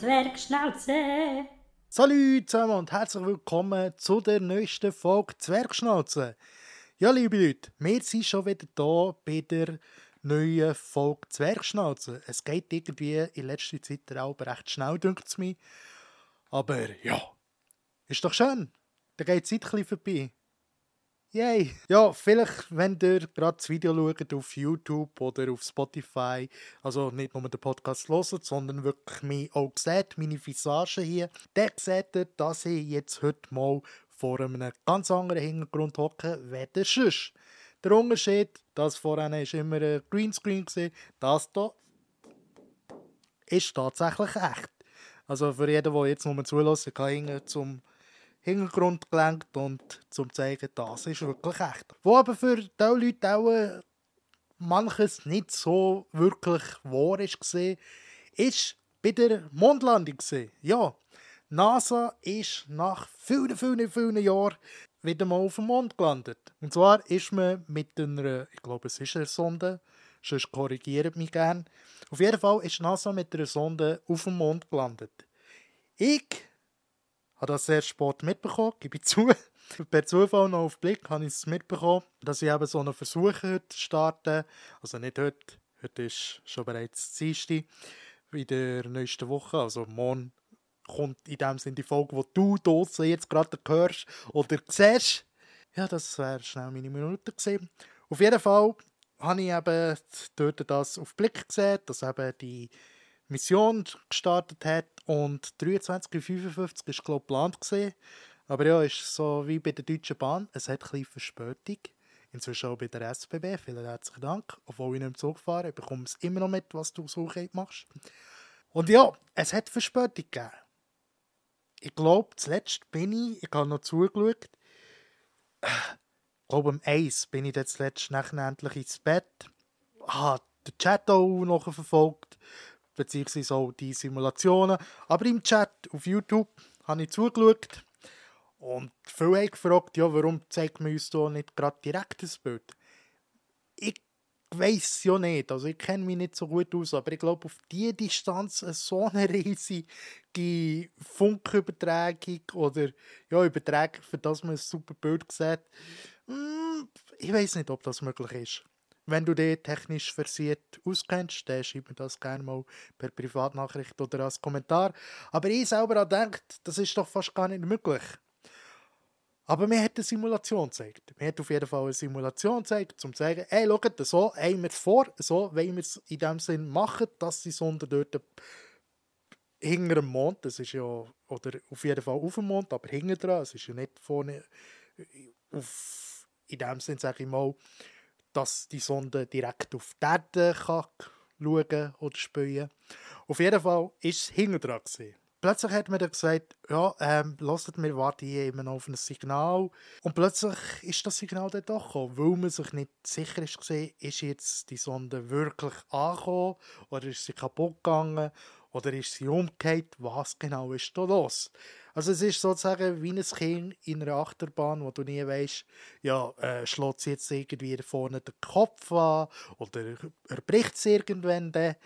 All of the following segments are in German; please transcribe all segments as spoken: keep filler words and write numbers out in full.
Zwergschnauze. Salut zusammen und herzlich willkommen zu der neuesten Folge Zwergschnauze. Ja, liebe Leute, wir sind schon wieder da bei der neuen Folge Zwergschnauze. Es geht irgendwie in letzter Zeit auch recht schnell, denkt es mir. Aber ja, ist doch schön. Da geht die Zeit ein bisschen vorbei. Yay! Ja, vielleicht, wenn ihr gerade das Video schaut auf YouTube oder auf Spotify, also nicht nur den Podcast hört, sondern wirklich mich auch seht, meine Visage hier, dann seht ihr, dass ich jetzt heute mal vor einem ganz anderen Hintergrund hocke, wie der sonst. Der Unterschied, das vorhin war immer ein Greenscreen, das hier ist tatsächlich echt. Also für jeden, der jetzt nur zulässt, ich kann hingehen zum Hintergrund gelenkt und zum zeigen, das ist wirklich echt. Wo aber für diese Leute auch äh, manches nicht so wirklich wahr war, ist bei der Mondlandung. Ja, NASA ist nach vielen, vielen, vielen Jahren wieder mal auf dem Mond gelandet. Und zwar ist man mit einer, ich glaube es ist eine Sonde, sonst korrigiert mich gerne. Auf jeden Fall ist NASA mit einer Sonde auf dem Mond gelandet. Ich habe das sehr spät mitbekommen, gebe ich zu. Per Zufall noch auf den Blick habe ich es mitbekommen, dass ich eben so einen Versuch heute starte. Also nicht heute, heute ist schon bereits Dienstag in der nächsten Woche. Also morgen kommt in dem Sinne die Folge, die du draussen jetzt gerade hörst oder siehst. Ja, das wäre schnell meine Minute gewesen. Auf jeden Fall habe ich eben dort das auf den Blick gesehen, dass eben die Mission gestartet hat und dreiundzwanzig Uhr fünfundfünfzig war glaube ich geplant gewesen. Aber ja, ist so wie bei der Deutschen Bahn, es hat ein bisschen Verspätung. Inzwischen auch bei der S B B, vielen herzlichen Dank. Obwohl ich nicht im Zug fahre, ich bekomme es immer noch mit, was du so machst. Und ja, es hat Verspätung gegeben. Ich glaube, zuletzt bin ich, ich habe noch zugeschaut, ich glaube um eins bin ich dann zuletzt nachher endlich ins Bett. Ah, den Chat auch noch verfolgt, beziehungsweise auch die Simulationen. Aber im Chat auf YouTube habe ich zugeschaut und viele haben gefragt, ja, warum zeigt man uns da nicht gerade direkt das Bild? Ich weiss ja nicht, also ich kenne mich nicht so gut aus, aber ich glaube, auf diese Distanz so eine riesige Funkübertragung oder ja, Übertragung, für das man ein super Bild sieht, ich weiss nicht, ob das möglich ist. Wenn du dich technisch versiert auskennst, dann schreib mir das gerne mal per Privatnachricht oder als Kommentar. Aber ich selber habe gedacht, das ist doch fast gar nicht möglich. Aber mir hat eine Simulation gezeigt. Mir hat auf jeden Fall eine Simulation gezeigt, um zu sagen, hey, schaut, so haben wir es vor, so wollen wir es in dem Sinn machen, dass die Sonde dort hinter dem Mond, das ist ja, oder auf jeden Fall auf dem Mond, aber hinten dran, es ist ja nicht vorne, auf, in dem Sinn sage ich mal, dass die Sonde direkt auf die Erde kann schauen oder spüren. Auf jeden Fall war es hinten dran. Plötzlich hat mir dann gesagt, ja, ähm, hört, wir warten hier immer noch auf ein Signal. Und plötzlich ist das Signal dann doch gekommen, weil man sich nicht sicher ist, ist jetzt die Sonde wirklich angekommen oder ist sie kaputt gegangen oder ist sie umgekehrt, was genau ist da los? Also es ist sozusagen wie ein Kind in einer Achterbahn, wo du nie weißt, ja, äh, schlägt sie jetzt irgendwie vorne den Kopf an oder er bricht es irgendwann dann.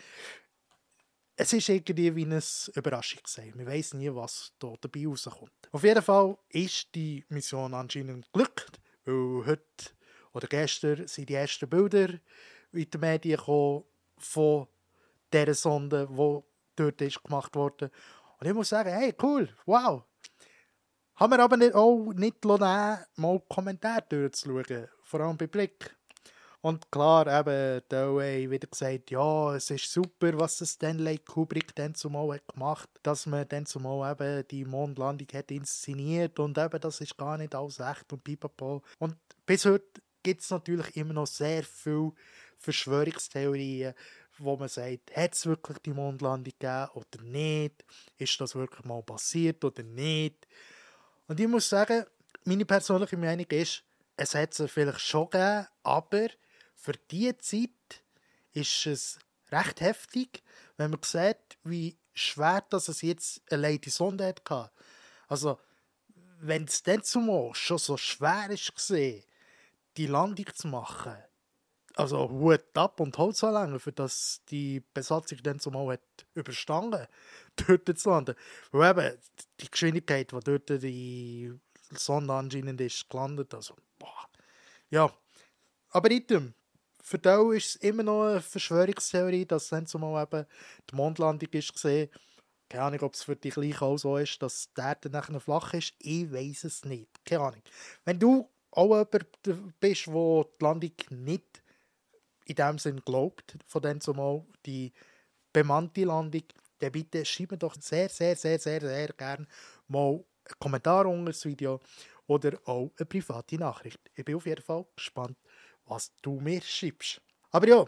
Es ist irgendwie wie eine Überraschung gewesen. Man weiss nie, was da dabei rauskommt. Auf jeden Fall ist die Mission anscheinend geglückt, weil heute oder gestern sind die ersten Bilder in den Medien gekommen von dieser Sonde, die dort ist gemacht wurde. Und ich muss sagen, hey, cool, wow. Haben wir aber nicht, auch nicht lassen, mal Kommentare durchzuschauen, vor allem bei Blick. Und klar, eben, da haben wieder gesagt, ja, es ist super, was Stanley Kubrick dann zumal hat gemacht, dass man dann zumal eben die Mondlandung hat inszeniert und eben, das ist gar nicht alles echt und pipapo. Und bis heute gibt es natürlich immer noch sehr viele Verschwörungstheorien, wo man sagt, hat es wirklich die Mondlandung gegeben oder nicht? Ist das wirklich mal passiert oder nicht? Und ich muss sagen, meine persönliche Meinung ist, es hat es vielleicht schon gegeben, aber für diese Zeit ist es recht heftig, wenn man sieht, wie schwer dass es jetzt allein die Sonde hatte. Also, wenn es dann zumal schon so schwer war, die Landung zu machen, Also Hut ab und Holz anlängen, für dass die Besatzung dann zumal hat überstanden, dort zu landen. Weil eben die Geschwindigkeit, die dort die Sonde anscheinend ist gelandet, also boah. Ja, aber item. Für die ist es immer noch eine Verschwörungstheorie, dass dann zumal eben die Mondlandung ist gesehen. Keine Ahnung, ob es für dich gleich auch so ist, dass die Erde nachher flach ist. Ich weiß es nicht. Keine Ahnung. Wenn du auch jemand bist, der die Landung nicht in dem Sinn glaubt, von dann zumal die bemannte Landung, dann bitte schreib mir doch sehr, sehr, sehr, sehr, sehr gerne mal einen Kommentar unter das Video oder auch eine private Nachricht. Ich bin auf jeden Fall gespannt, was du mir schreibst. Aber ja,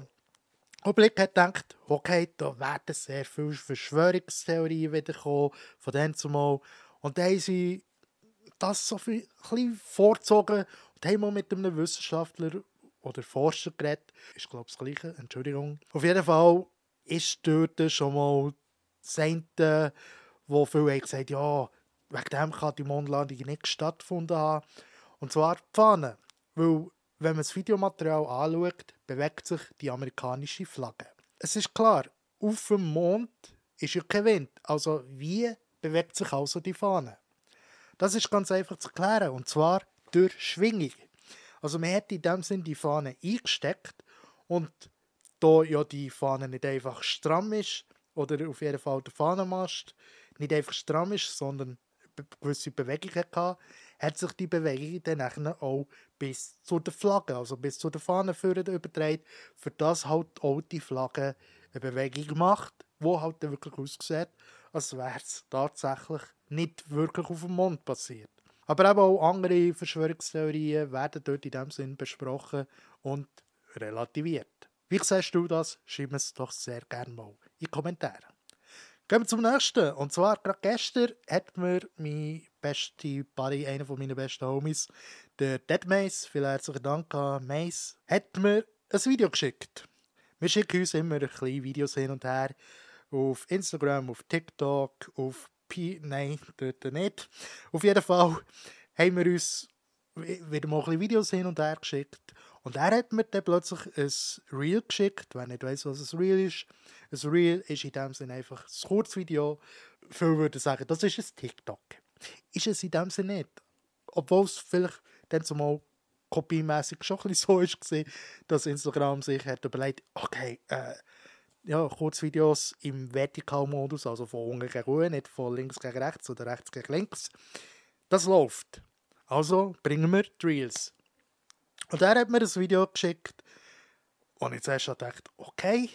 Oblick hat gedacht, okay, da werden sehr viele Verschwörungstheorien wiederkommen, von denen zumal. Und dann haben sie das so viel, ein bisschen vorgezogen und haben mal mit einem Wissenschaftler oder Forscher geredet. Ist, glaube ich, das Gleiche, Entschuldigung. Auf jeden Fall ist dort schon mal das eine, wo viele haben gesagt, ja, wegen dem kann die Mondlandung nicht stattgefunden haben. Und zwar die Fahne. Weil, wenn man das Videomaterial anschaut, bewegt sich die amerikanische Flagge. Es ist klar, auf dem Mond ist ja kein Wind. Also wie bewegt sich also die Fahne? Das ist ganz einfach zu erklären, und zwar durch Schwingung. Also man hat in dem Sinn die Fahne eingesteckt und da ja die Fahne nicht einfach stramm ist, oder auf jeden Fall der Fahnenmast nicht einfach stramm ist, sondern eine gewisse Bewegung hatte, hat sich die Bewegung dann auch bis zu der Flagge, also bis zu der Fahnenführer übertragen, für das halt auch die Flagge eine Bewegung macht, die halt wirklich aussieht, als wäre es tatsächlich nicht wirklich auf dem Mond passiert. Aber eben auch andere Verschwörungstheorien werden dort in diesem Sinn besprochen und relativiert. Wie siehst du das? Schreib es doch sehr gerne mal in die Kommentare. Gehen wir zum nächsten. Und zwar, gerade gestern hat mir mein bester Buddy, einer von meinen besten Homies, der Dead Mace, vielen herzlichen Dank an Mace, hat mir ein Video geschickt. Wir schicken uns immer ein bisschen Videos hin und her. Auf Instagram, auf TikTok, auf P... Nein, dort nicht. Auf jeden Fall haben wir uns wieder mal ein bisschen Videos hin und her geschickt. Und er hat mir dann plötzlich ein Reel geschickt, wenn ich nicht weiss, was ein Reel ist. Ein Reel ist in dem Sinne einfach ein Kurzvideo. Viele würden sagen, das ist ein TikTok. Ist es in dem Sinne nicht. Obwohl es vielleicht dann zumal kopiemässig schon ein bisschen so ist, dass Instagram sich hat überlegt, okay, äh, ja, Kurzvideos im Vertikalmodus, also von unten gegen oben, nicht von links gegen rechts oder rechts gegen links. Das läuft. Also bringen wir die Reels. Und er hat mir ein Video geschickt und ich zuerst gedacht, okay,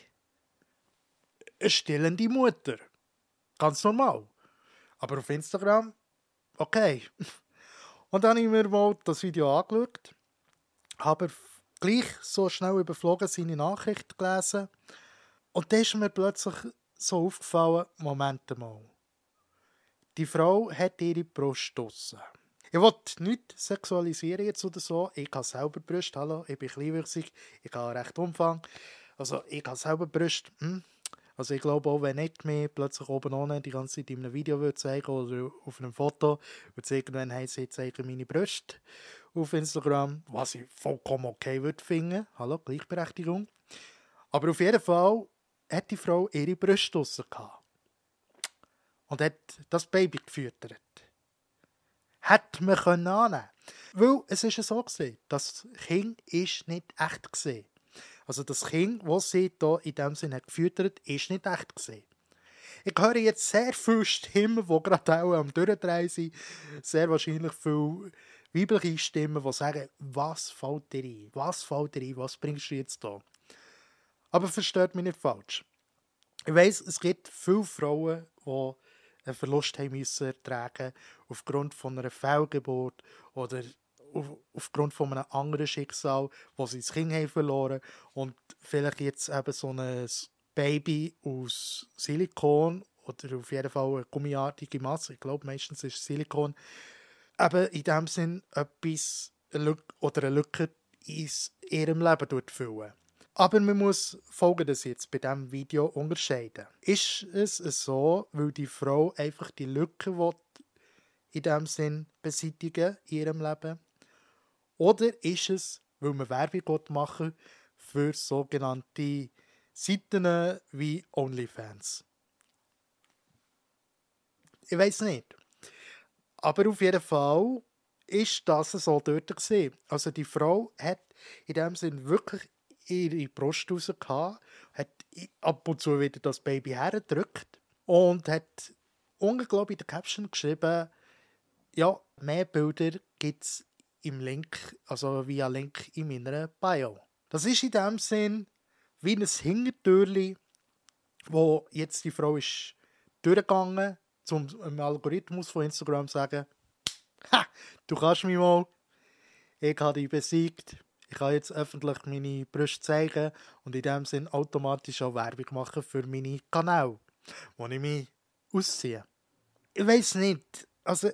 eine stillende Mutter. Ganz normal. Aber auf Instagram, okay. Und dann habe ich mir mal das Video angeschaut, habe gleich so schnell überflogen seine Nachricht gelesen und dann ist mir plötzlich so aufgefallen, Moment mal, die Frau hat ihre Brust draussen. Ich will nicht sexualisieren jetzt oder so. Ich habe selber Brüste. Hallo, ich bin kleinwüchsig. Ich habe recht Umfang. Also ich habe selber Brüste. Hm. Also ich glaube auch, wenn ich mir plötzlich oben ohne die ganze Zeit in einem Video würde zeigen oder auf einem Foto, würde es irgendwann heißen, ich zeige meine Brüste auf Instagram, was ich vollkommen okay würde finden. Hallo, Gleichberechtigung. Aber auf jeden Fall hat die Frau ihre Brüste draussen gehabt. Und hat das Baby gefüttert. Hätte man können annehmen. Weil es ist ja so gewesen, das Kind ist nicht echt gewesen. Also das Kind, das sie hier in dem Sinne gefüttert hat, ist nicht echt gewesen. Ich höre jetzt sehr viele Stimmen, die gerade auch am Durchdrehen sind. Sehr wahrscheinlich viele weibliche Stimmen, die sagen, was fällt dir ein? Was fällt dir ein? Was bringst du jetzt da? Aber versteht mich nicht falsch. Ich weiss, es gibt viele Frauen, die einen Verlust haben müssen ertragen aufgrund von einer Fehlgeburt oder auf, aufgrund von einem anderen Schicksal, wo sie das Kind haben verloren und vielleicht jetzt eben so ein Baby aus Silikon oder auf jeden Fall eine gummiartige Masse, ich glaube meistens ist es Silikon, eben in dem Sinn etwas eine Lücke, oder eine Lücke in ihrem Leben füllen. Aber man muss Folgendes jetzt bei diesem Video unterscheiden. Ist es so, weil die Frau einfach die Lücke will, in diesem Sinn beseitigen in ihrem Leben? Oder ist es, weil man Werbung machen will für sogenannte Seiten wie OnlyFans. Ich weiß nicht. Aber auf jeden Fall ist das so dort gewesen. Also die Frau hat in dem Sinn wirklich ihre Brust rausgehauen, hat ab und zu wieder das Baby hergedrückt und hat unglaublich in der Caption geschrieben, ja, mehr Bilder gibt es im Link, also via Link in meiner Bio. Das ist in dem Sinn wie ein Hintertürchen, wo jetzt die Frau ist durchgegangen, zum im Algorithmus von Instagram zu sagen, ha, du kannst mich mal, ich habe dich besiegt, ich kann jetzt öffentlich meine Brüste zeigen und in dem Sinn automatisch auch Werbung machen für meine Kanäle, wo ich mich ausziehe. Ich weiss nicht, also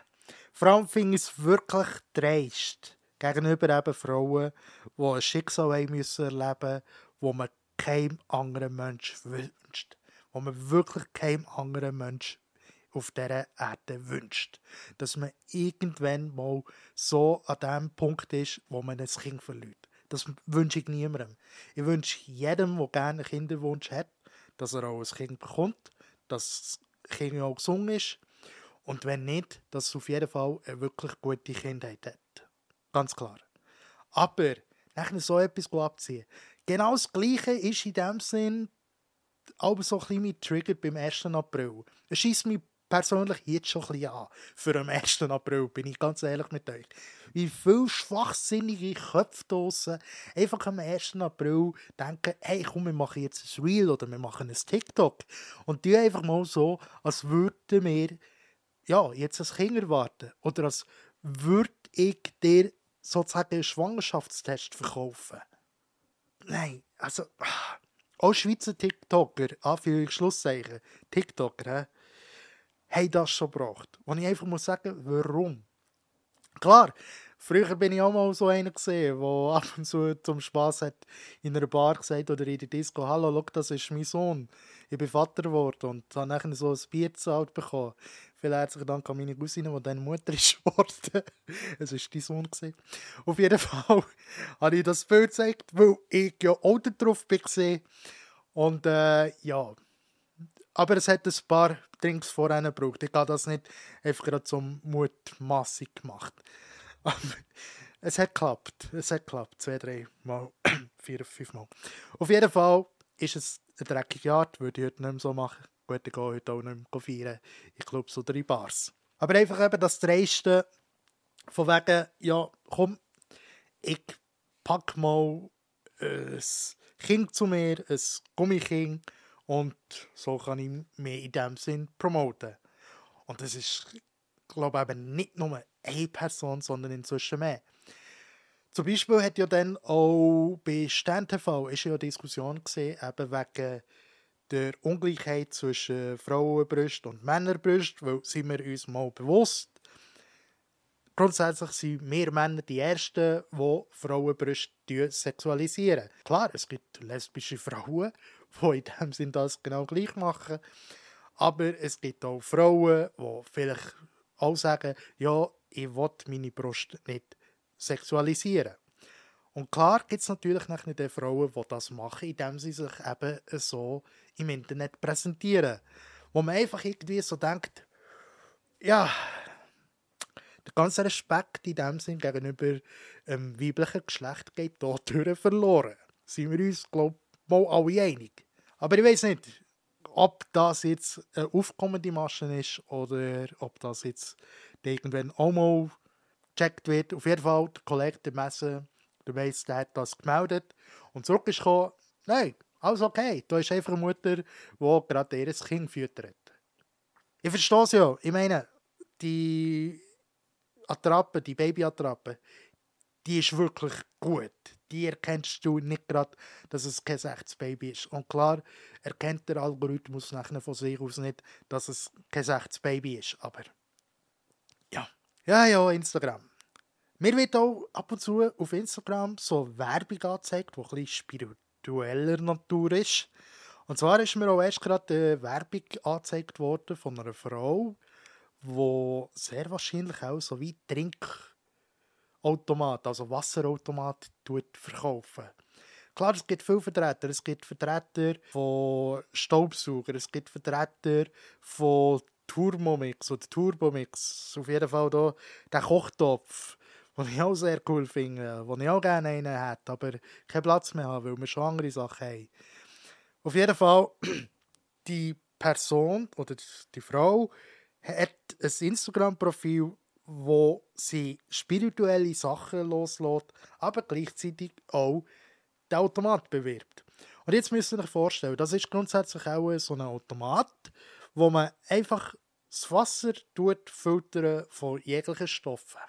vor allem finde ich es wirklich dreist gegenüber eben Frauen, die ein Schicksal haben müssen erleben, wo man keinem anderen Mensch wünscht. Wo man wirklich keinem anderen Mensch auf dieser Erde wünscht. Dass man irgendwann mal so an dem Punkt ist, wo man ein Kind verliert. Das wünsche ich niemandem. Ich wünsche jedem, der gerne einen Kinderwunsch hat, dass er auch ein Kind bekommt, dass das Kind auch gesund ist und wenn nicht, dass es auf jeden Fall eine wirklich gute Kindheit hat. Ganz klar. Aber, nachher so etwas abziehen. Genau das Gleiche ist in dem Sinn aber so ein bisschen mein Trigger beim ersten April. Es scheisst mich persönlich jetzt schon ein bisschen an. Für den ersten April, bin ich ganz ehrlich mit euch. Wie viele schwachsinnige Köpfe draussen einfach am ersten April denken, hey komm, wir machen jetzt ein Reel oder wir machen ein TikTok. Und die einfach mal so, als würden wir ja, jetzt ein Kind erwarten. Oder als würde ich dir sozusagen einen Schwangerschaftstest verkaufen. Nein, also auch Schweizer TikToker, Anführungs- Schlusszeichen, TikToker, haben das schon gebracht. Und ich einfach muss sagen, warum? Klar, früher bin ich auch mal so einer gesehen, der ab und zu zum Spass hat in einer Bar gesagt oder in der Disco, hallo, schau, das ist mein Sohn. Ich bin Vater geworden und habe nachher so ein Bier gezahlt bekommen. Vielen herzlichen Dank an meine Cousine, die dann Mutter ist geworden. Es war dein Sohn. Auf jeden Fall habe ich das Bild gezeigt, weil ich ja auch drauf war. Und äh, ja, aber es hat ein paar Drinks vorher gebraucht. Ich habe das nicht einfach gerade zum Mutmassung gemacht. Aber es hat geklappt. Es hat geklappt. Zwei, drei Mal, vier, fünf Mal. Auf jeden Fall ist es eine dreckige Art, würde ich heute nicht mehr so machen. Gut, ich gehe heute auch nicht mehr feiern. Ich glaube, so drei Bars. Aber einfach eben das Dreiste von wegen, ja, komm, ich pack mal ein Kind zu mir, ein Gummikind, und so kann ich mich in diesem Sinn promoten. Und das ist, glaube ich, eben nicht nur eine Person, sondern inzwischen mehr. Zum Beispiel hat ja dann auch bei Stern T V ist ja eine Diskussion gesehen, eben wegen der Ungleichheit zwischen Frauenbrüsten und Männerbrüsten, weil sind wir uns mal bewusst, grundsätzlich sind wir Männer die Ersten, die Frauenbrüste sexualisieren. Klar, es gibt lesbische Frauen, die in dem Sinn das genau gleich machen, aber es gibt auch Frauen, die vielleicht auch sagen, ja, ich will meine Brust nicht sexualisieren. Und klar gibt es natürlich nicht die Frauen, die das machen, indem sie sich eben so im Internet präsentieren. Wo man einfach irgendwie so denkt, ja, der ganze Respekt in dem Sinn gegenüber dem weiblichen Geschlecht geht hier verloren. Sind wir uns, glaube ich, mal alle einig. Aber ich weiss nicht, ob das jetzt eine aufkommende Masche ist oder ob das jetzt irgendwann auch mal gecheckt wird. Auf jeden Fall, der Kollege der Messe, der weiss, der hat das gemeldet und zurück ist gekommen, nein, alles okay. Da ist einfach eine Mutter, die gerade ihr Kind füttert. Ich verstehe es ja. Ich meine, die Attrappe, die Babyattrappe, die ist wirklich gut. Die erkennst du nicht gerade, dass es kein echtes Baby ist. Und klar erkennt der Algorithmus nachher von sich aus nicht, dass es kein echtes Baby ist. Aber ja, ja, ja, Instagram. Mir wird auch ab und zu auf Instagram so Werbung angezeigt, die ein bisschen spiritueller Natur ist. Und zwar ist mir auch erst gerade eine Werbung angezeigt worden von einer Frau, die sehr wahrscheinlich auch so wie Trinkautomat, also Wasserautomat, verkaufen. Klar, es gibt viele Vertreter. Es gibt Vertreter von Staubsaugern, es gibt Vertreter von Turmomix oder Turbomix. Auf jeden Fall hier der Kochtopf, den ich auch sehr cool finde, den ich auch gerne einen hätte, aber keinen Platz mehr habe, weil wir schon andere Sachen haben. Auf jeden Fall, die Person oder die Frau hat ein Instagram-Profil, wo sie spirituelle Sachen loslässt, aber gleichzeitig auch den Automat bewirbt. Und jetzt müsst ihr euch vorstellen, das ist grundsätzlich auch so ein Automat, wo man einfach das Wasser filtern von jeglichen Stoffen.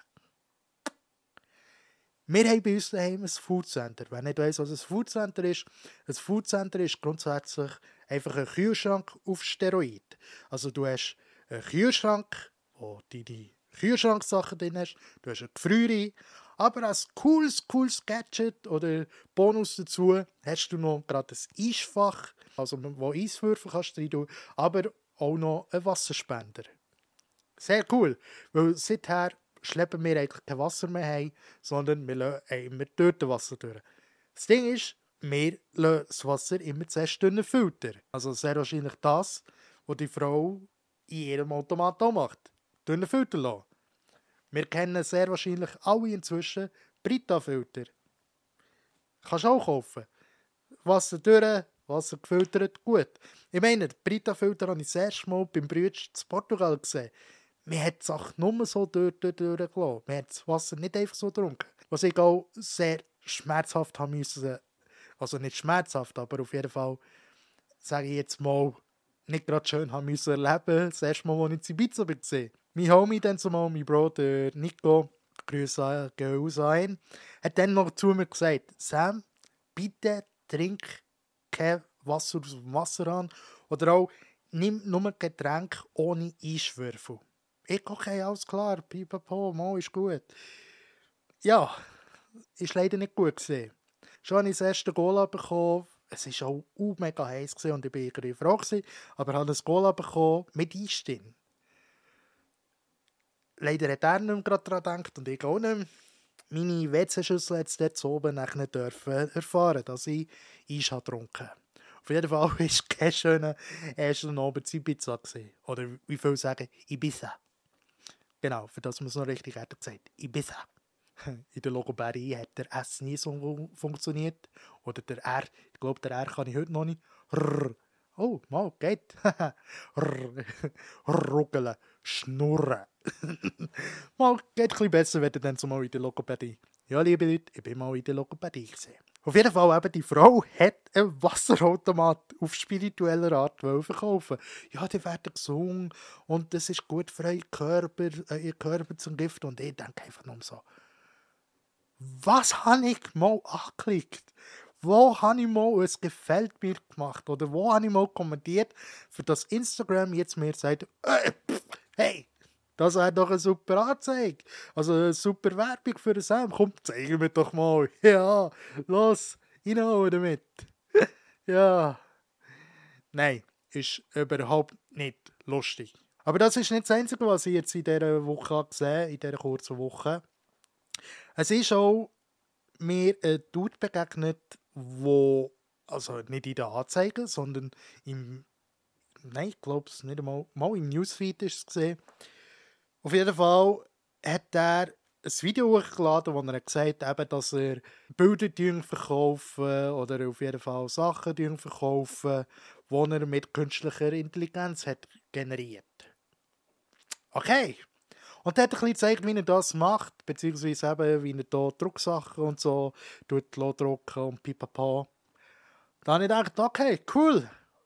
Wir haben bei uns daheim ein Foodcenter. Wer nicht weiss, was ein Foodcenter ist, ein Foodcenter ist grundsätzlich einfach ein Kühlschrank auf Steroid. Also du hast einen Kühlschrank, wo deine Kühlschranksachen drin hast, du hast eine Gefrierung, aber als cooles, cooles Gadget oder Bonus dazu hast du noch gerade ein Eisfach, also wo Eiswürfel kannst du rein tun, aber auch noch einen Wasserspender. Sehr cool, weil seither schleppen wir eigentlich kein Wasser mehr heim, sondern wir lassen immer dort Wasser durch. Das Ding ist, wir lassen das Wasser immer zuerst durch einen Filter. Also sehr wahrscheinlich das, was die Frau in ihrem Automat auch macht. Durch einen Filter lassen. Wir kennen sehr wahrscheinlich alle inzwischen Brita-Filter. Kannst du auch kaufen. Wasser durch, Wasser gefiltert, gut. Ich meine, den Brita-Filter habe ich das erste Mal beim Brütsch in Portugal gesehen. Man hat die Sache nur so durch, durch, durchgelassen. Man hat das Wasser nicht einfach so getrunken. Was ich auch sehr schmerzhaft haben müssen, also nicht schmerzhaft, aber auf jeden Fall, sage ich jetzt mal, nicht gerade schön haben müssen erleben. Das erste Mal, als ich in Ibiza war. Mein Homie, dann zumal, mein Bruder Nico, Grüße gehen raus an, hat dann noch zu mir gesagt, Sam, bitte trink kein Wasser aus dem Wasserhahn oder auch nimm nur Getränk ohne Eiswürfel. Ich okay, alles klar, pipapo, mal ist gut. Ja, ist leider nicht gut gesehen. Schon habe ich das erste Goal bekommen. Es war auch uh, mega heiß und ich war irgendwie froh gewesen, aber ich habe ein Goal bekommen mit Eis drin. Leider hat er nicht mehr gerade daran gedacht und ich auch nicht mehr. Meine W C-Schüssel hat es dort oben nicht dürfen erfahren, dass ich Eis habe getrunken. Auf jeden Fall war es kein schöner erster Abend in Ibiza gewesen. Oder wie viele sagen, Ibiza. Genau, für das man es noch richtig hat gesagt. Ibiza. In der Logopädie hat der S nie so funktioniert. Oder der R. Ich glaube, der R kann ich heute noch nicht. Rrr. Oh, mal, geht. Ruggeln, schnurren. Mal, geht ein bisschen besser, wenn ihr dann so mal in der Logopädie. Ja, liebe Leute, ich bin mal in der Logopädie gesehen. Auf jeden Fall eben, die Frau hat einen Wasserautomat auf spiritueller Art verkaufen. Ja, die werden gesund und das ist gut für euren Körper, euren Körper zum Gift. Und ich denke einfach nur so, was habe ich mal angeklickt? Wo habe ich mal ein Gefällt mir gemacht? Oder wo habe ich mal kommentiert, für das Instagram jetzt mir sagt, äh, pff, hey, das wäre doch eine super Anzeige. Also eine super Werbung für den Sam. Komm, zeig mir doch mal. Ja, los, reinhauen damit. Ja. Nein, ist überhaupt nicht lustig. Aber das ist nicht das Einzige, was ich jetzt in dieser Woche gesehen habe, in dieser kurzen Woche. Es ist auch mir ein Dude begegnet, wo, also nicht in der Anzeige, sondern im, nein, ich glaube es nicht einmal, mal im Newsfeed ist es gesehen. Auf jeden Fall hat er ein Video hochgeladen, wo er gesagt hat, dass er Bilder verkaufen oder auf jeden Fall Sachen verkaufen, die er mit künstlicher Intelligenz hat generiert. Okay. Und er hat ein bisschen gezeigt, wie er das macht, beziehungsweise eben, wie er hier Drucksachen und so drucken und pipapo. Dann habe ich gedacht, okay, cool.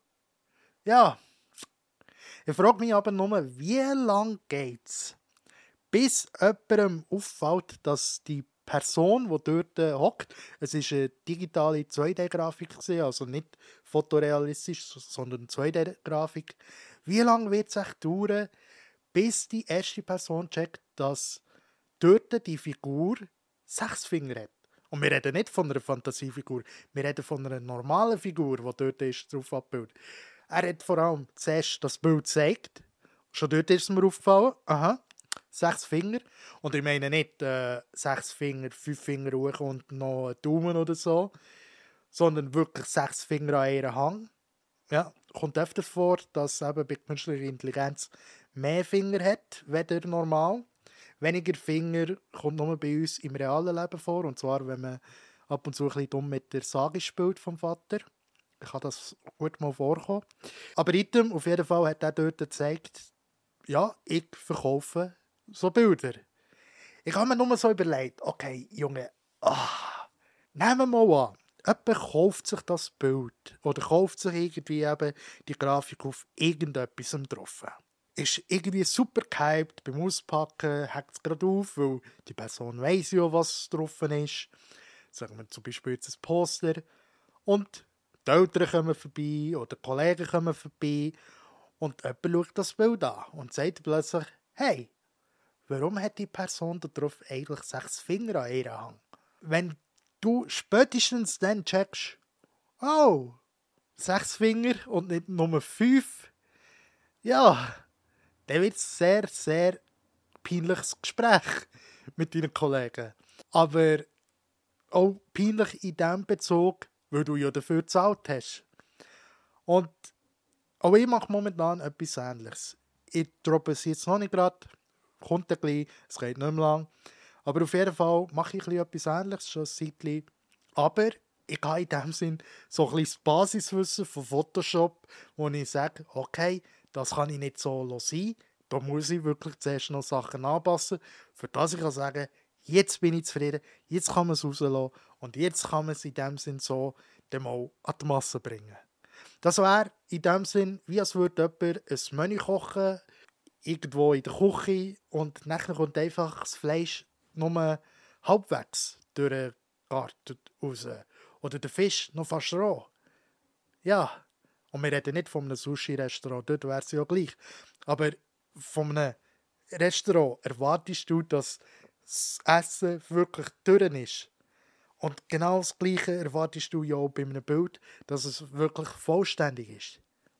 Ja. Ich frage mich aber nur, wie lange geht es, bis jemandem auffällt, dass die Person, die dort hockt, es war eine digitale zwei D-Grafik, also nicht fotorealistisch, sondern zwei D-Grafik. Wie lange wird es echt dauern, bis die erste Person checkt, dass dort die Figur sechs Finger hat? Und wir reden nicht von einer Fantasiefigur, wir reden von einer normalen Figur, die dort ist, drauf abbildet. Er hat vor allem zuerst das Bild gezeigt. Schon dort ist es mir aufgefallen. Aha, sechs Finger. Und ich meine nicht äh, sechs Finger, fünf Finger hoch und noch einen Daumen oder so. sondern wirklich sechs Finger an einer Hand. Ja, kommt öfter vor, dass eben bei künstlicher Intelligenz mehr Finger hat, weder normal. Weniger Finger kommt nur bei uns im realen Leben vor, und zwar, wenn man ab und zu ein bisschen dumm mit der Sage spielt vom Vater. Kann das gut mal vorkommen. Aber item, auf jeden Fall hat er dort gezeigt, ja, ich verkaufe so Bilder. Ich habe mir nur so überlegt, okay, Junge, ah, nehmen wir mal an, jemand kauft sich das Bild oder kauft sich irgendwie eben die Grafik auf irgendetwas drauf. Ist irgendwie super gehypt beim Auspacken, hackt es gerade auf, weil die Person weiss ja, was drauf ist. Sagen wir zum Beispiel jetzt ein Poster. Und die Eltern kommen vorbei oder die Kollegen kommen vorbei und jemand schaut das Bild an und sagt plötzlich, hey, warum hat die Person da drauf eigentlich sechs Finger an ihrer Hand? Wenn du spätestens dann checkst, oh, sechs Finger und nicht nur fünf, ja, dann wird es sehr, sehr peinliches Gespräch mit deinen Kollegen. Aber auch peinlich in dem Bezug, weil du ja dafür gezahlt hast. Und auch ich mache momentan etwas Ähnliches. Ich droppe es jetzt noch nicht gerade, kommt ein bisschen, es geht nicht mehr lang. Aber auf jeden Fall mache ich etwas Ähnliches, schon ein Zeitchen. Aber ich habe in dem Sinn so ein bisschen das Basiswissen von Photoshop, wo ich sage, okay, das kann ich nicht so sein. Da muss ich wirklich zuerst noch Sachen anpassen, für das ich kann sagen, jetzt bin ich zufrieden, jetzt kann man es rauslassen und jetzt kann man es in dem Sinn so dann mal an die Masse bringen. Das wäre in dem Sinn, wie als würde jemand ein Menü kochen, irgendwo in der Küche, und nachher kommt einfach das Fleisch nur halbwegs durch den Garten raus. Oder der Fisch noch fast roh. Ja, und wir reden nicht von einem Sushi-Restaurant, dort wäre es ja gleich. Aber von einem Restaurant erwartest du, dass das Essen wirklich durch ist. Und genau das Gleiche erwartest du ja auch bei einem Bild, dass es wirklich vollständig ist.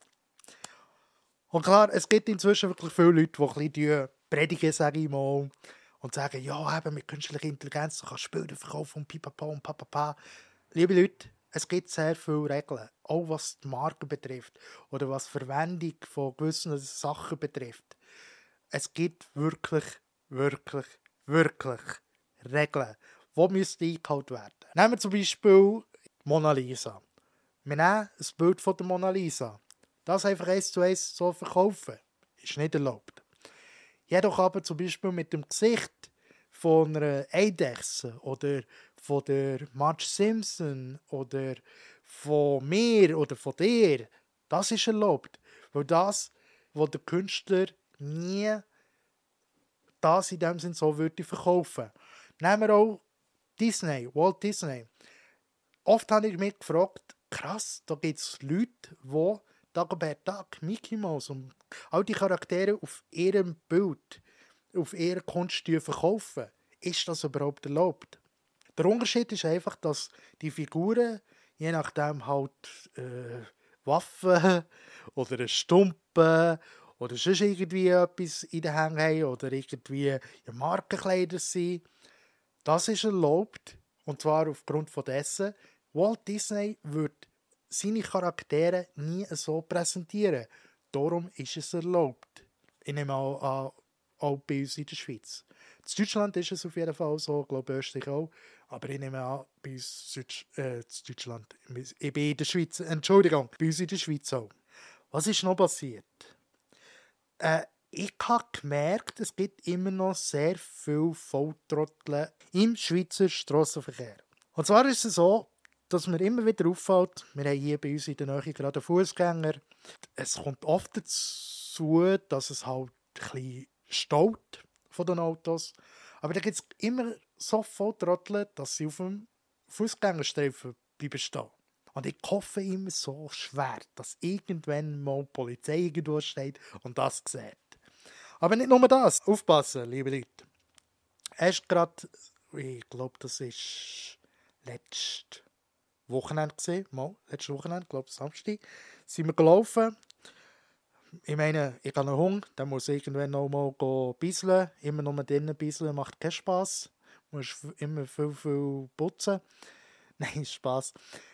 Und klar, es gibt inzwischen wirklich viele Leute, die ein bisschen predigen, sage ich mal, und sagen, ja, eben mit künstlicher Intelligenz du kannst Bilder verkaufen und pipapo und papapa. Liebe Leute, es gibt sehr viele Regeln, auch was die Marke betrifft oder was die Verwendung von gewissen Sachen betrifft. Es gibt wirklich, wirklich, wirklich Regeln, die müssen eingehalten werden. Nehmen wir zum Beispiel Mona Lisa. Wir nehmen ein Bild von der Mona Lisa. Das einfach eins zu eins so verkaufen, ist nicht erlaubt. Jedoch aber zum Beispiel mit dem Gesicht von einer Eidechse oder von der Marge Simpson oder von mir oder von dir, das ist erlaubt. Weil das, was der Künstler nie das in dem Sinn so würde verkaufen. Nehmen wir auch Disney, Walt Disney. Oft habe ich mich gefragt, krass, da gibt es Leute, die Tag per Tag Mickey Mouse und all die Charaktere auf ihrem Bild, auf ihrer Kunst verkaufen. Ist das überhaupt erlaubt? Der Unterschied ist einfach, dass die Figuren, je nachdem halt äh, Waffen oder eine Stumpen oder sonst irgendwie etwas in den Händen haben oder irgendwie Markenkleider sind, das ist erlaubt. Und zwar aufgrund von dessen, Walt Disney wird seine Charaktere nie so präsentieren. Darum ist es erlaubt. Ich nehme an, an auch bei uns in der Schweiz. In Deutschland ist es auf jeden Fall so, ich glaube Österreich auch. Aber ich nehme an, bei uns Süd, äh, in Deutschland, ich bin in der Schweiz, Entschuldigung, bei uns in der Schweiz auch. Was ist noch passiert? Äh, ich habe gemerkt, es gibt immer noch sehr viele Volltrottel im Schweizer Strassenverkehr. Und zwar ist es so, dass mir immer wieder auffällt, wir haben hier bei uns in der Nähe gerade einen Fußgänger. Es kommt oft dazu, dass es halt ein bisschen staut von den Autos. Aber da gibt es immer so Volltrottel, dass sie auf dem Fußgängerstreifen bleiben stehen. Und ich hoffe immer so schwer, dass irgendwann mal die Polizei irgendwo steht und das sieht. Aber nicht nur das. Aufpassen, liebe Leute. Erst gerade, ich glaube, das war letztes Wochenende gesehen. Mal, letztes Wochenende, ich glaube Samstag, sind wir gelaufen. Ich meine, ich habe einen Hund, der muss irgendwann noch mal bisseln. Immer nur drinnen bisseln macht keinen Spass. Du musst immer viel, viel putzen. Nein, Spass.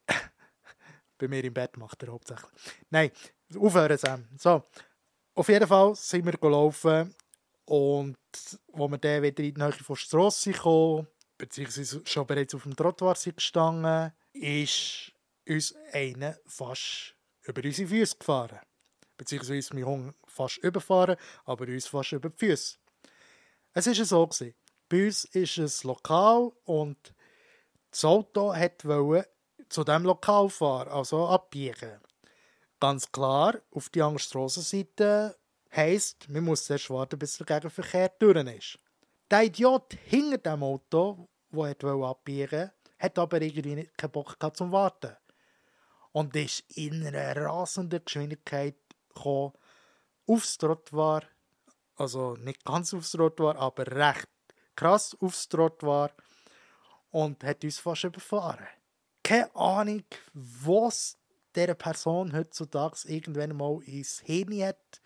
Bei mir im Bett macht er hauptsächlich. Nein, aufhören, Sam. So, auf jeden Fall sind wir gelaufen und als wir dann wieder in die Nähe von Strasse kamen, beziehungsweise schon bereits auf dem Trottoir sind gestanden, ist uns einer fast über unsere Füße gefahren. Beziehungsweise mein Hund fast überfahren, aber uns fast über die Füße. Es war so. Bei uns ist ein Lokal und das Auto wollte zu diesem Lokal fahren, also abbiegen. Ganz klar, auf die andere Strassenseite heisst, man muss zuerst warten, bis der Gegenverkehr durch ist. Der Idiot hinter dem Auto, der abbiegen wollte, hat aber irgendwie keinen Bock gehabt zum Warten. Und ist in einer rasenden Geschwindigkeit gekommen, aufs Trottoir, also nicht ganz aufs Trottoir, aber recht krass aufs Trottoir und hat uns fast überfahren. Keine Ahnung, was dieser Person heutzutage irgendwann mal ins Hirn hat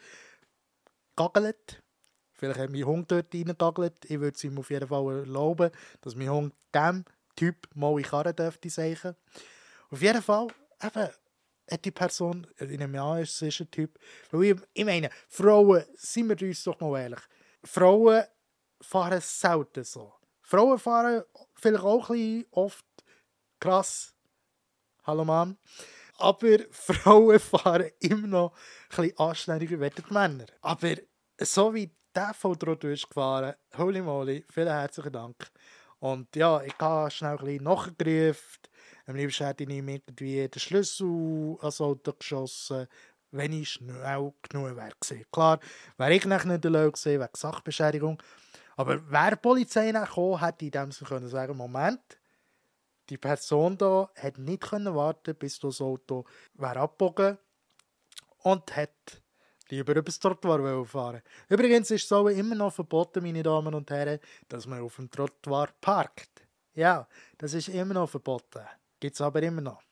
gagelt. Vielleicht hat mein Hund dort reingagelt. Ich würde es ihm auf jeden Fall erlauben, dass mein Hund diesem Typ mal in die Karre dürfte sagen. Auf jeden Fall eben, hat die Person, ich nehme an, es ist ein Typ, weil ich, ich meine, Frauen, seien wir uns doch mal ehrlich, Frauen fahren selten so. Frauen fahren vielleicht auch ein bisschen oft krass, hallo Mann, aber Frauen fahren immer noch ein bisschen anständiger als die Männer. Aber so wie der Volltrott ist gefahren, holy moly, vielen herzlichen Dank. Und ja, ich habe schnell ein bisschen nachgerufen. Am liebsten hätte ich ihm irgendwie den Schlüssel ans Auto geschossen, wenn ich schnell genug wäre gewesen. Klar, wäre ich nicht nicht erlaubt gewesen, wegen Sachbeschädigung. Aber wäre die Polizei gekommen, hätte ich dem so können sagen, Moment, die Person da hat nicht können warten, bis das Auto wäre abgebogen und hat lieber über das Trottoir fahren. Übrigens ist es auch immer noch verboten, meine Damen und Herren, dass man auf dem Trottoir parkt. Ja, das ist immer noch verboten. Gibt es aber immer noch.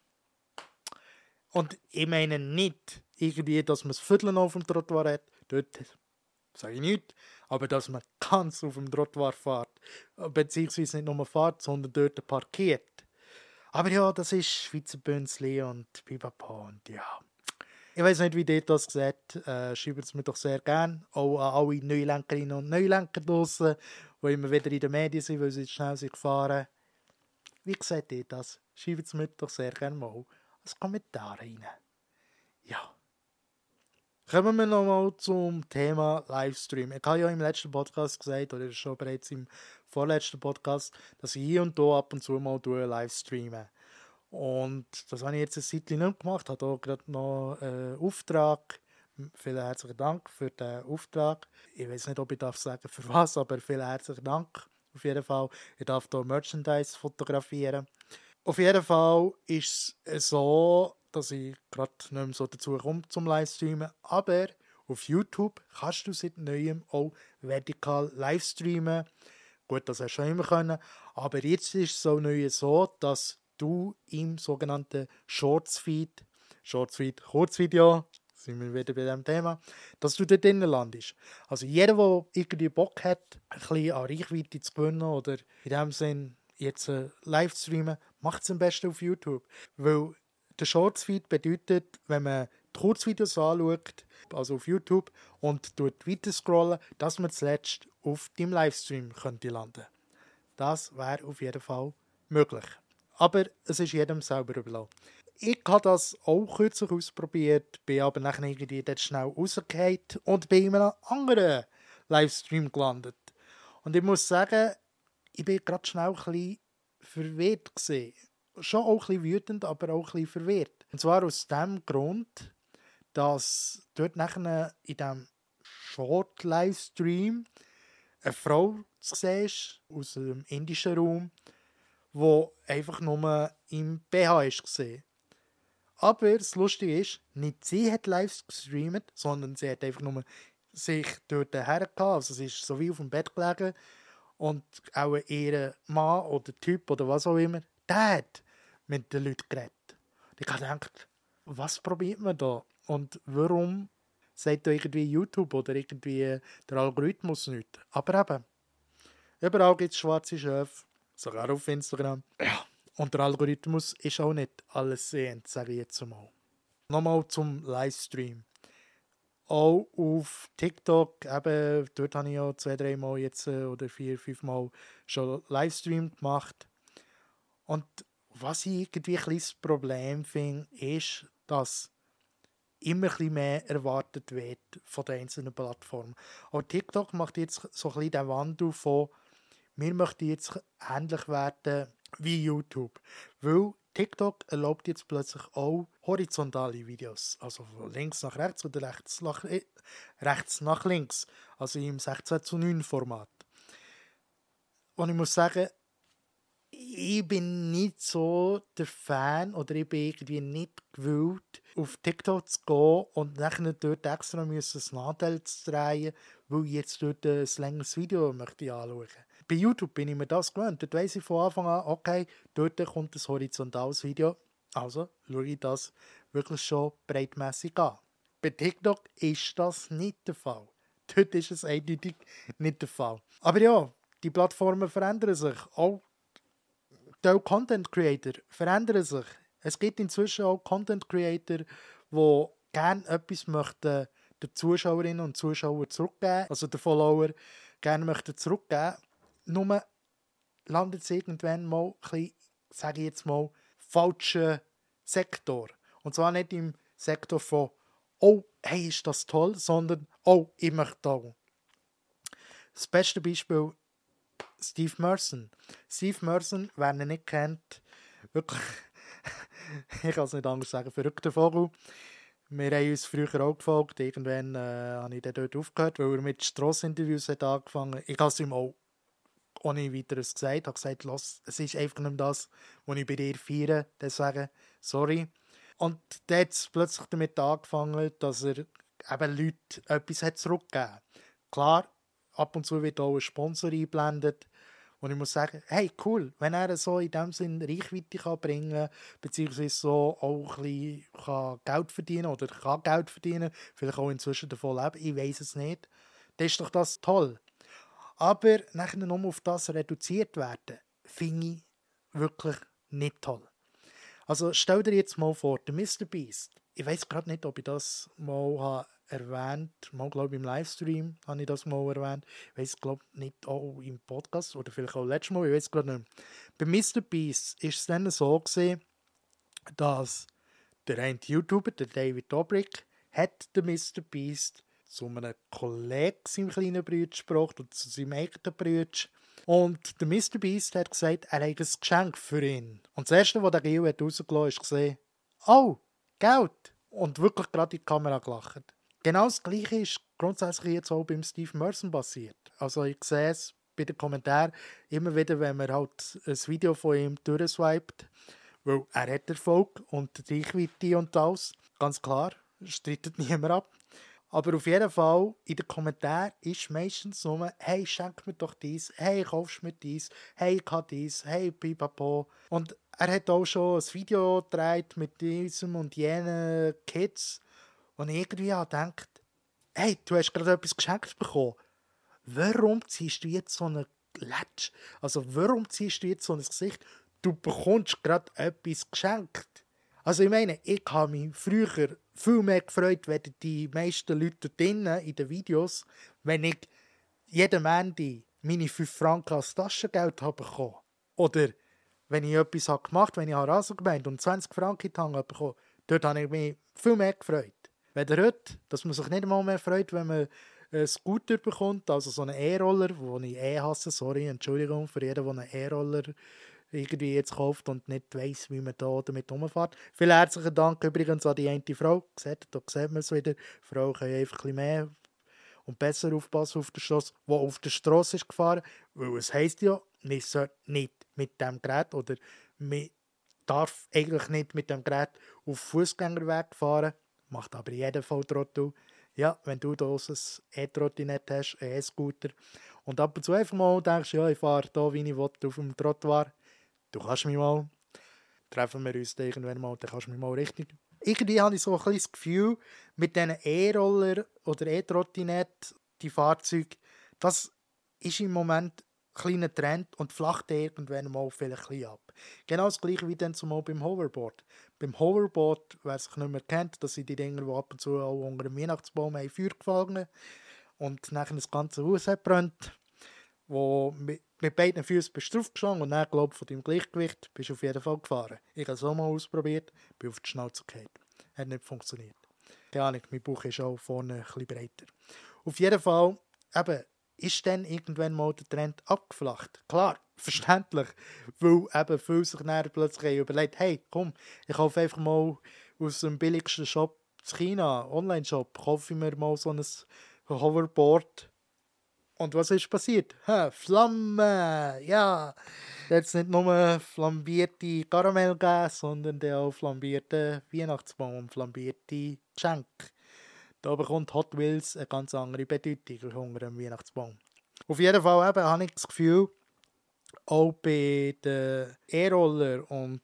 Und ich meine nicht irgendwie, dass man das Viertel auf dem Trottoir hat. Dort sage ich nicht. Aber dass man ganz auf dem Trottoir fährt. Beziehungsweise nicht nur fährt, sondern dort parkiert. Aber ja, das ist Schweizer Bünzli und Pipapo und ja. Ich weiss nicht, wie ihr das seht. Äh, schreibt es mir doch sehr gerne. Auch an alle Neulenkerinnen und Neulenker draussen, die immer wieder in den Medien sind, weil sie schnell sind gefahren. Wie seht ihr das? Schreibt es mir doch sehr gerne mal als Kommentar rein. Ja. Kommen wir nochmal zum Thema Livestream. Ich habe ja im letzten Podcast gesagt, oder schon bereits im vorletzten Podcast, dass ich hier und da ab und zu mal Livestreame. Und das habe ich jetzt eine Zeit lang nicht gemacht. Ich habe hier gerade noch einen Auftrag. Vielen herzlichen Dank für den Auftrag. Ich weiß nicht, ob ich darf sagen für was, aber vielen herzlichen Dank. Auf jeden Fall. Ich darf hier Merchandise fotografieren. Auf jeden Fall ist es so, dass ich gerade nicht mehr so dazu komme zum Livestreamen. Aber auf YouTube kannst du seit Neuem auch vertikal Livestreamen. Gut, das hast du schon immer können. Aber jetzt ist es so neu so, dass du im sogenannten Shorts-Feed, Shorts-Feed, Kurzvideo, sind wir wieder bei diesem Thema, dass du dort drinnen landest. Also jeder, der irgendwie Bock hat, ein bisschen an Reichweite zu gewinnen oder in dem Sinn jetzt äh, Livestreamen, macht es am besten auf YouTube. Weil der Shorts-Feed bedeutet, wenn man die Kurzvideos anschaut, also auf YouTube, und weiter scrollen, dass man zuletzt auf deinem Livestream könnte landen. Das wäre auf jeden Fall möglich. Aber es ist jedem selber überlassen. Ich habe das auch kürzlich ausprobiert, bin aber nachher irgendwie dort schnell rausgefallen und bin in einem anderen Livestream gelandet. Und ich muss sagen, ich bin gerade schnell ein bisschen verwirrt gewesen. Schon auch ein bisschen wütend, aber auch ein bisschen verwirrt. Und zwar aus dem Grund, dass dort nachher in diesem Short-Livestream eine Frau zu sehen ist, aus dem indischen Raum, die einfach nur im B H war. Aber das Lustige ist, nicht sie hat live gestreamt, sondern sie hat einfach nur sich dort hergehabt. Also sie ist so wie auf dem Bett gelegen und auch ihr Mann oder Typ oder was auch immer, der hat mit den Leuten geredet. Und ich habe gedacht, was probiert man da? Und warum sagt da irgendwie YouTube oder irgendwie der Algorithmus nicht? Aber eben, überall gibt es schwarze Schöfe, sogar auf Instagram. Ja. Und der Algorithmus ist auch nicht alles sehend, sage ich jetzt mal. Nochmal zum Livestream. Auch auf TikTok, eben, dort habe ich ja zwei, drei Mal jetzt äh, oder vier, fünf Mal schon Livestream gemacht. Und was ich irgendwie ein kleines Problem finde, ist, dass immer ein bisschen mehr erwartet wird von den einzelnen Plattformen. Aber TikTok macht jetzt so ein bisschen den Wandel von, wir möchten jetzt ähnlich werden wie YouTube. Weil TikTok erlaubt jetzt plötzlich auch horizontale Videos. Also von links nach rechts oder rechts nach, äh, rechts nach links. Also im sechzehn zu neun Format. Und ich muss sagen, ich bin nicht so der Fan oder ich bin irgendwie nicht gewillt, auf TikTok zu gehen und nachher dort extra müssen ein Nadel zu drehen, weil ich jetzt dort ein längeres Video möchte anschauen. Bei YouTube bin ich mir das gewöhnt. Dort weiss ich von Anfang an, okay, dort kommt ein horizontales Video. Also schaue ich das wirklich schon breitmässig an. Bei TikTok ist das nicht der Fall. Dort ist es eindeutig nicht der Fall. Aber ja, die Plattformen verändern sich. Auch die Content Creator verändern sich. Es gibt inzwischen auch Content Creator, die gerne etwas möchten den Zuschauerinnen und Zuschauern zurückgeben, also den Follower gerne möchten zurückgeben. Nur landet es irgendwann mal ein bisschen, sage ich jetzt mal, falschen Sektor. Und zwar nicht im Sektor von «Oh, hey, ist das toll», sondern «Oh, ich möchte auch». Das beste Beispiel Steve Merson. Steve Merson, wer ihn nicht kennt, wirklich, ich kann es nicht anders sagen, verrückter Vogel. Wir haben uns früher auch gefolgt. Irgendwann äh, habe ich dann dort aufgehört, weil er mit Strassinterviews hat angefangen. Ich habe es ihm auch ohne weiteres gesagt. Ich habe gesagt, los, es ist einfach nicht das, was ich bei dir feiere. Deswegen, sorry. Und dann hat es plötzlich damit angefangen, dass er eben Leute etwas hat zurückgegeben hat. Klar, ab und zu wird auch ein Sponsor eingeblendet. Und ich muss sagen, hey, cool, wenn er so in dem Sinn Reichweite kann bringen kann, beziehungsweise so auch ein bisschen kann Geld verdienen oder kann Geld verdienen, vielleicht auch inzwischen davon leben, ich weiß es nicht, dann ist doch das toll. Aber nachher nur auf das reduziert werden, finde ich wirklich nicht toll. Also stell dir jetzt mal vor, der Mister Beast, ich weiß gerade nicht, ob ich das mal habe erwähnt, mal glaube ich im Livestream habe ich das mal erwähnt, ich weiß glaube nicht auch im Podcast oder vielleicht auch letztes Mal, ich weiß gerade nicht. Bei Mister Beast ist es dann so gewesen, dass der eine YouTuber, der David Dobrik, hat den Mister Beast zu einem Kollegen, seinem kleinen Bruder, gesprochen oder zu seinem eigenen Bruder. Und der Mister Beast hat gesagt, er hat ein Geschenk für ihn. Und das Erste, was der Gil hat rausgelassen hat, ist gesehen, oh, Geld. Und wirklich gerade in die Kamera gelacht. Genau das Gleiche ist grundsätzlich jetzt auch beim Steve Merson passiert. Also ich sehe es bei den Kommentaren immer wieder, wenn man halt ein Video von ihm durchswiped, weil er hat Erfolg und die Reichweite und alles. Ganz klar, streitet niemand ab. Aber auf jeden Fall, in den Kommentaren ist meistens nur, hey, schenk mir doch dies, hey, kaufst mir dies, hey, ich habe dies, hey, pipapo. Und er hat auch schon ein Video gedreht mit diesem und jenen Kids, und ich irgendwie gedacht, hey, du hast gerade etwas geschenkt bekommen. Warum ziehst du jetzt so eine Latsch? Also warum ziehst du jetzt so ein Gesicht? Du bekommst gerade etwas geschenkt. Also ich meine, ich habe mich früher viel mehr gefreut, wenn die meisten Leute dort drinnen in den Videos, wenn ich jeden Montag meine fünf Franken als Taschengeld habe bekommen. Oder wenn ich etwas habe gemacht habe, wenn ich Rasen gemeint und zwanzig Franken in die Hand habe bekommen, dort habe ich mich viel mehr gefreut. Wenn ihr heute, dass man sich nicht einmal mehr freut, wenn man einen Scooter bekommt, also so einen E-Roller, den ich eh hasse, sorry, Entschuldigung für jeden, der einen E-Roller irgendwie jetzt kauft und nicht weiss, wie man da damit rumfährt. Vielen herzlichen Dank übrigens an die eine Frau. Seht, da sieht man es wieder. Frauen können einfach ein bisschen mehr und besser aufpassen auf der Straße, die auf der Straße ist gefahren. Weil es heisst ja, man sollte nicht mit dem Gerät oder man darf eigentlich nicht mit dem Gerät auf Fußgängerweg fahren. Macht aber in jedem Fall Trottel. Ja, wenn du da ein E-Trottinett hast, ein E-Scooter, und ab und zu einfach mal denkst, ja, ich fahre da, wie ich will, auf dem Trottoir, du kannst mich mal, treffen wir uns dann irgendwann mal, dann kannst du mich mal richtig. Irgendwie habe ich so ein bisschen das Gefühl, mit diesen E-Roller oder E-Trottinett, die Fahrzeuge, das ist im Moment kleiner Trend und flacht irgendwann mal vielleicht ein bisschen ab. Genau das gleiche wie dann zumal beim Hoverboard. Beim Hoverboard, wer sich nicht mehr kennt, das sind die Dinger, die ab und zu auch unter dem Weihnachtsbaum haben Feuer gefangen und nachher das ganze Haus hat gebrannt, wo mit, mit beiden Füßen bist du draufgestanden und dann, glaube ich, von deinem Gleichgewicht bist du auf jeden Fall gefahren. Ich habe es auch mal ausprobiert, bin auf die Schnauze gefallen. Hat nicht funktioniert. Keine Ahnung, mein Bauch ist auch vorne ein bisschen breiter. Auf jeden Fall, eben, ist dann irgendwann mal der Trend abgeflacht. Klar, verständlich, weil eben viele sich dann plötzlich überlegt, hey, komm, ich kaufe einfach mal aus dem billigsten Shop in China, Online-Shop, kaufe ich mir mal so ein Hoverboard. Und was ist passiert? Ha, Flamme! Ja! Jetzt nicht nur flambierte Karamell gegeben, sondern auch flambierte Weihnachtsbaum, flambierte Geschenke. Da bekommt Hot Wheels eine ganz andere Bedeutung unter dem Weihnachtsbaum. Auf jeden Fall eben, habe ich das Gefühl, auch bei den E-Roller und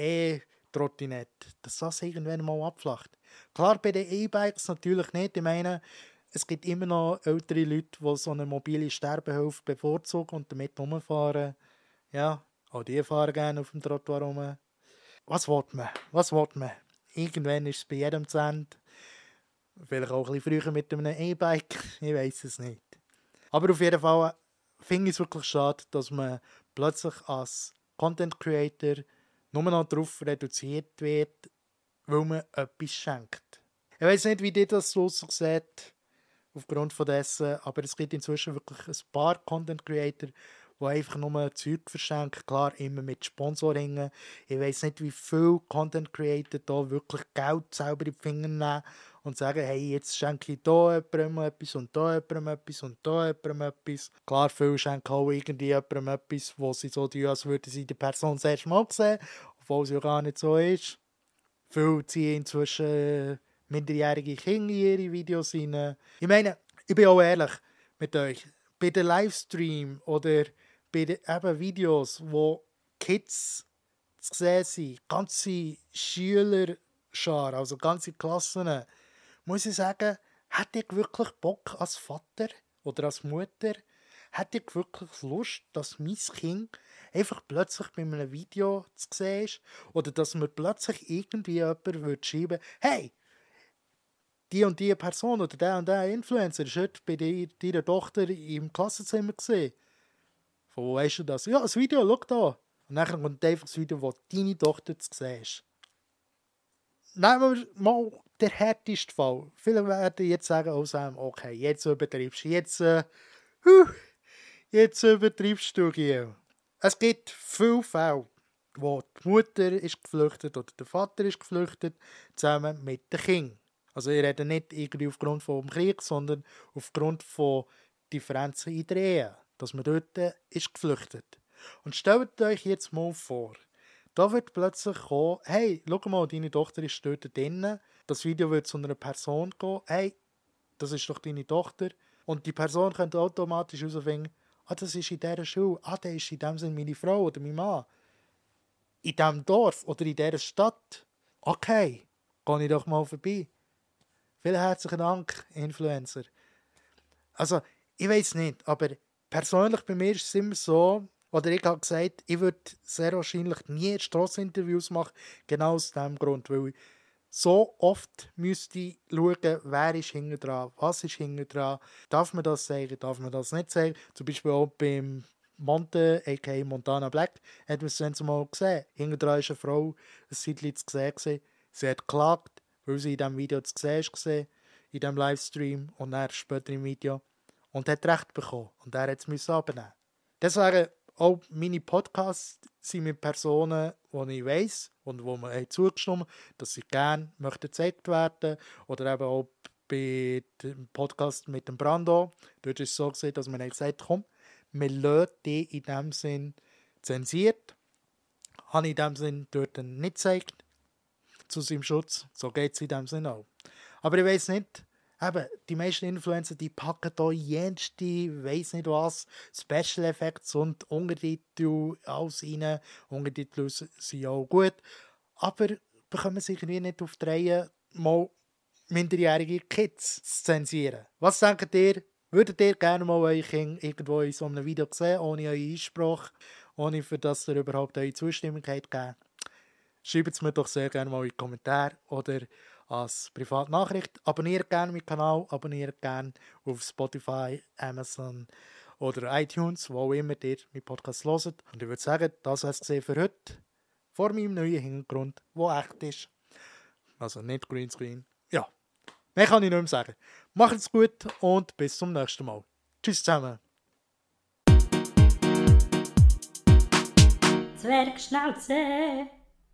E-Trottinette, dass das irgendwann mal abflacht. Klar, bei den E-Bikes natürlich nicht. Ich meine, es gibt immer noch ältere Leute, die so eine mobile Sterbehilfe bevorzugen und damit rumfahren. Ja, auch die fahren gerne auf dem Trottoir rum. Was will man? Was will man? Irgendwann ist es bei jedem zu Ende. Vielleicht auch ein bisschen früher mit einem E-Bike. Ich weiß es nicht. Aber auf jeden Fall finde ich es wirklich schade, dass man plötzlich als Content Creator nur noch darauf reduziert wird, weil man etwas schenkt. Ich weiß nicht, wie dir das so sieht, aufgrund von dessen, aber es gibt inzwischen wirklich ein paar Content Creator, die einfach nur Zeug verschenken, klar, immer mit Sponsoringen. Ich weiß nicht, wie viele Content Creator da wirklich Geld selber in die Finger nehmen und sagen, hey, jetzt schenke ich da jemandem etwas und da jemandem etwas und da jemandem etwas. Klar, viele schenken auch irgendwie jemandem etwas, wo sie so tun, als würden sie die Person das erste Mal sehen, obwohl es ja gar nicht so ist. Viele ziehen inzwischen minderjährige Kinder in ihre Videos rein. Ich meine, ich bin auch ehrlich mit euch. Bei den Livestream oder bei den eben Videos, wo Kids zu sehen sind, ganze Schülerschar, also ganze Klassen, muss ich sagen, hätte ich wirklich Bock als Vater oder als Mutter, hätte ich wirklich Lust, dass mein Kind einfach plötzlich bei einem Video zu sehen ist oder dass mir plötzlich irgendwie jemand würde schreiben, hey, die und die Person oder der und der Influencer ist heute bei deiner Tochter im Klassenzimmer gesehen. Von wo weißt du das? Ja, das Video, schau da. Und dann kommt einfach das Video, wo deine Tochter zu sehen ist. Nehmen wir mal den härtesten Fall. Viele werden jetzt sagen, oh Sam, okay, jetzt übertreibst du. Jetzt, äh, huh, jetzt übertreibst du, Gio. Es gibt viele Fälle, wo die Mutter ist geflüchtet oder der Vater ist geflüchtet, zusammen mit den Kindern. Also ich rede nicht irgendwie aufgrund vom Krieg, sondern aufgrund von Differenzen in der Ehe, dass man dort ist geflüchtet. Und stellt euch jetzt mal vor, da wird plötzlich kommen, hey, schau mal, deine Tochter ist dort drinnen, das Video wird zu einer Person gehen, hey, das ist doch deine Tochter. Und die Person könnte automatisch herausfinden, ah, das ist in dieser Schule, ah, das ist in dem Sinne meine Frau oder mein Mann. In diesem Dorf oder in dieser Stadt. Okay, gehe ich doch mal vorbei. Vielen herzlichen Dank, Influencer. Also, ich weiß nicht, aber persönlich bei mir ist es immer so, oder ich habe gesagt, ich würde sehr wahrscheinlich nie Strasseninterviews machen, genau aus diesem Grund, weil ich so oft müsste ich schauen, wer ist hinten dran, was ist hinten dran, darf man das sagen, darf man das nicht sagen. Zum Beispiel auch beim Monte, aka Montana Black, hat man es dann mal gesehen. Hinten dran ist eine Frau, ein Zeitchen zu sehen, sie hat geklagt, weil sie in diesem Video zu sehen war, in diesem Livestream und dann später im Video, und hat Recht bekommen. Und er hat es abnehmen. Deswegen auch meine Podcasts sind mit Personen, die ich weiss und wo mir zugestimmt haben, dass sie gerne möchten gezeigt werden. Oder eben auch bei dem Podcast mit dem Brando. Dort ist es so gewesen, dass man gesagt hat, komm, wir lassen die in dem Sinn zensiert. Habe ich in dem Sinn dort nicht gezeigt. Zu seinem Schutz. So geht es in dem Sinn auch. Aber ich weiss nicht, eben, die meisten Influencer, die packen da jenste, weiss nicht was, Special Effects und Untertitel alles rein. Untertitel sind auch gut. Aber bekommen sich irgendwie nicht auf die Reihe, mal minderjährige Kids zu zensieren. Was denkt ihr? Würdet ihr gerne mal eure Kinder irgendwo in so einem Video sehen, ohne euren Einspruch, ohne für das ihr überhaupt eure Zustimmung geben? Schreibt es mir doch sehr gerne mal in die Kommentare oder als Privatnachricht. Abonniert gerne meinen Kanal, abonniert gerne auf Spotify, Amazon oder iTunes, wo auch immer ihr meinen Podcast hört. Und ich würde sagen, das war es für heute. Vor meinem neuen Hintergrund, der echt ist. Also nicht Greenscreen. Ja, mehr kann ich nicht mehr sagen. Macht's gut und bis zum nächsten Mal. Tschüss zusammen. Zwergschnauze.